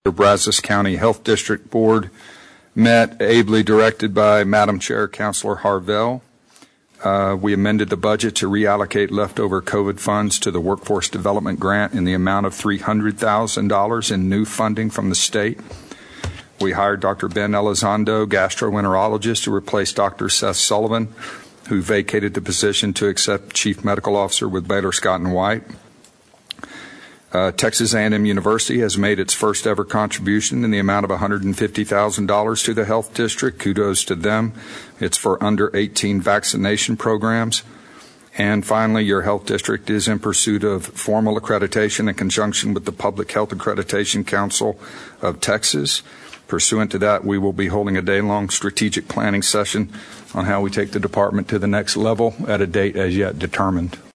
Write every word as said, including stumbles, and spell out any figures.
The Brazos County Health District Board met, ably directed by Madam Chair Councilor Harvell. Uh, we amended the budget to reallocate leftover COVID funds to the Workforce Development Grant in the amount of three hundred thousand dollars in new funding from the state. We hired Doctor Ben Elizondo, gastroenterologist, to replace Doctor Seth Sullivan, who vacated the position to accept Chief Medical Officer with Baylor Scott and White. Uh, Texas A and M University has made its first ever contribution in the amount of one hundred fifty thousand dollars to the health district. Kudos to them. It's for under eighteen vaccination programs. And finally, your health district is in pursuit of formal accreditation in conjunction with the Public Health Accreditation Council of Texas. Pursuant to that, we will be holding a day-long strategic planning session on how we take the department to the next level at a date as yet determined.